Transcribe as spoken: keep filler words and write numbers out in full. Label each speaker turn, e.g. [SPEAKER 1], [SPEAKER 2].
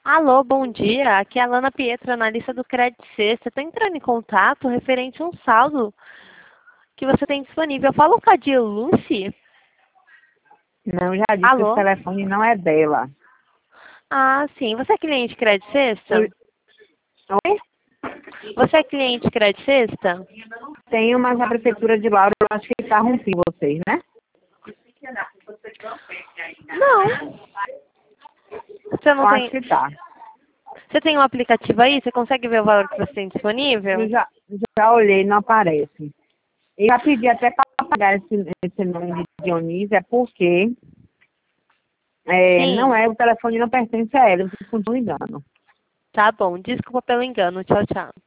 [SPEAKER 1] Alô, bom dia. Aqui é a Lana Pietra, analista do Credit Sexta. Estou entrando em contato referente a um saldo que você tem disponível. Fala com a Lucy.
[SPEAKER 2] Não, já disse que esse
[SPEAKER 1] Alô?
[SPEAKER 2] telefone não é dela.
[SPEAKER 1] Ah, sim. Você é cliente Credit Sexta?
[SPEAKER 2] Eu- Oi?
[SPEAKER 1] Você é cliente Credit Sexta?
[SPEAKER 2] Tenho, mas a prefeitura de Laura, eu acho que está rompendo vocês, né?
[SPEAKER 1] Não. Você
[SPEAKER 2] Eu
[SPEAKER 1] não
[SPEAKER 2] acho
[SPEAKER 1] tem.
[SPEAKER 2] que tá.
[SPEAKER 1] Você tem um aplicativo aí? Você consegue ver o valor que você tem
[SPEAKER 2] Eu
[SPEAKER 1] disponível?
[SPEAKER 2] já, já olhei, não aparece. Eu já pedi até para pagar esse, esse nome de Dionísio, é porque é, não
[SPEAKER 1] Sim.
[SPEAKER 2] é, o telefone não pertence a ela, eu estou engano.
[SPEAKER 1] Tá bom. Desculpa pelo engano. Tchau, tchau.